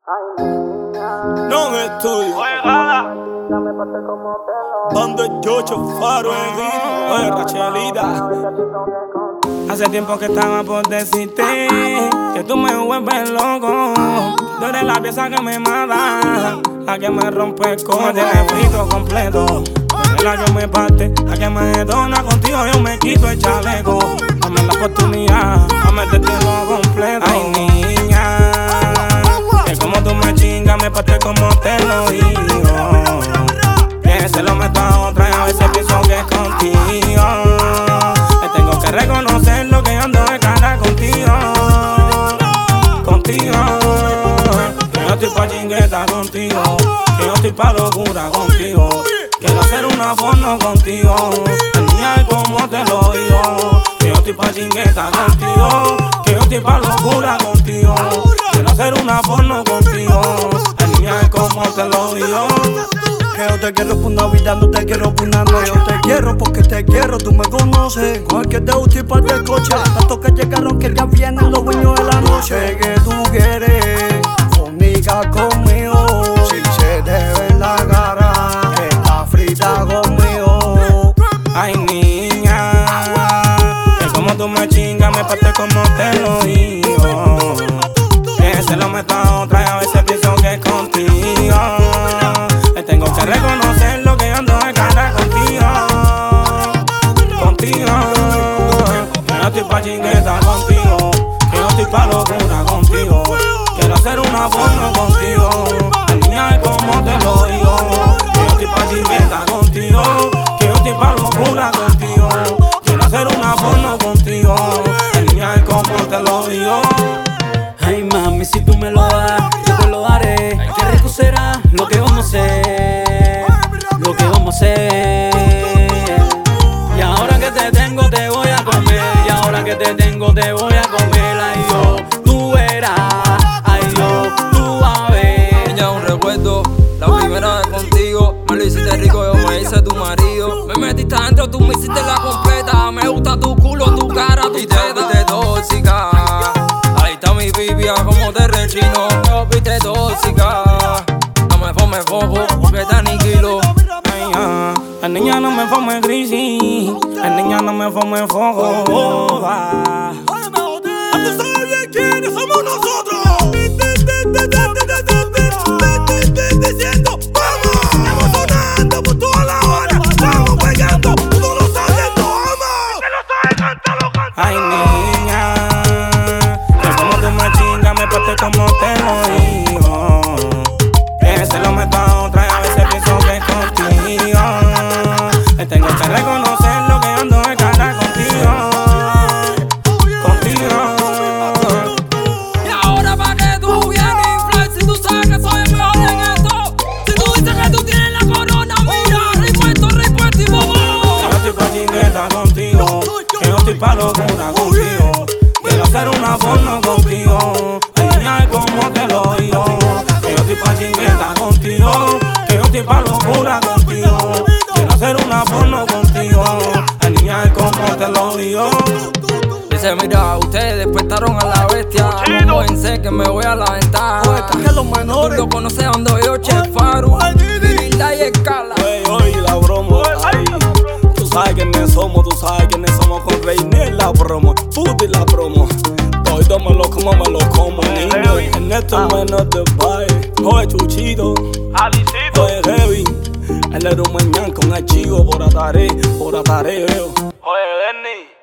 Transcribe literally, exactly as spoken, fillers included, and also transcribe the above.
No me estudio. Donde yo chofaro en ritmo. Oye, Rachelita. Hace tiempo que estaba por decirte que tú me vuelves loco. Tú eres la pieza que me mata, la que me rompe el coco. Me tienes frito completo. Eres la que me parte, la que me detona. Contigo yo me quito el chaleco. Dame la oportunidad a metértelo completo. Ay, niña, que como tú me chingas, me parte como te lo digo. Que se lo meto a otra y a veces pienso que es contigo. Me tengo que reconocer lo que yo ando de cara contigo. Contigo. Que yo estoy pa' chingueta contigo. Que yo estoy pa' locura contigo. Quiero hacer una porno contigo. Niña, como te lo digo. Que yo estoy pa' chingueta contigo. Que yo estoy pa' locura contigo. Quiero hacer una porno contigo. Niña, como te lo digo. Que yo te quiero por una vida, no te quiero por una noche. Yo te quiero porque te quiero, tú me conoces. Cualquier de usted para el coche. Tanto que llegaron que ya vienen los dueños de la noche. Que tú quieres fornicar conmigo. Si se te ve en la cara, está frita conmigo. Ay, niña, que como tú me chingas, me parte como te lo digo. Que se lo meto a otra y a veces pienso que es contigo. Tengo que reconocer lo que yo ando de cara contigo. Contigo. Que yo estoy pa' chingueta contigo. Que yo estoy pa' locura contigo. Quiero hacer una porno contigo. Niña, como te lo digo. Que yo estoy pa' chingueta contigo. Que yo estoy pa' locura contigo. Quiero hacer una porno contigo. Niña, como te lo digo. Ay, mami, si tú me lo das, yo te lo daré. Qué rico será lo que vamos a hacer, lo que vamos a hacer. Y ahora que te tengo te voy a comer. Y ahora que te tengo te voy a comer. Ay, yo, tú verás. Ay, yo, tú a ver. Ya un recuerdo, la primera vez contigo. Me lo hiciste rico, yo me hice tu marido. Me metiste adentro, tú me hiciste la completa. Me gusta tu culo, tu cara, tu teta. Y te viste tóxica. Ahí está mi bibia, como te rechino. Me viste tóxica. No me formes foco, porque te aniquilo. Ay, ah, la niña no me forme crisis. La niña no me forme foco. Oh, ah. ¿Tú sabes bien quiénes somos nosotros? Diciendo, vamos, estamos sonando por toda la hora. Estamos pegando, tú no lo sabes, no vamos. Te lo sabes, cántalo, cántalo. Ay, niña, que como tú me chingas, me parte como te lo digo. Que se lo meto a otra y a veces pienso que es contigo. Me tengo que reconocer lo que yo ando de cara contigo. Contigo. Y ahora pa' que tú vienes inflar, si tú sabes que soy el mejor en esto. Si tú dices que tú tienes la corona, mira, repuesto, repuesto y bobo. Que yo estoy pa' chingueta contigo. Que yo estoy pa' locura contigo. Quiero hacer una porno contigo. Ay, niña, como te lo digo. Que yo estoy pa' chingueta contigo. Que yo estoy pa' locura contigo. Quiero hacer una porno contigo. Ay, niña, como te lo digo. Dice, mira, ustedes despertaron a la bestia. No pensé que me voy a la ventaja. Que los menores. Tú lo conoces cuando yo, Chefaru, Linda y Escala. Oye, oye, la broma, ay. Tú sabes quiénes somos, tú sabes quiénes somos con Reynel, la promo, puti la promo. Todo me lo como, me lo como, niño. En esto menos de baile. Oye, Chuchito, oye, Heavy. El héroe mañana con el chivo por ataré, por ataré, veo. Oye, Denny.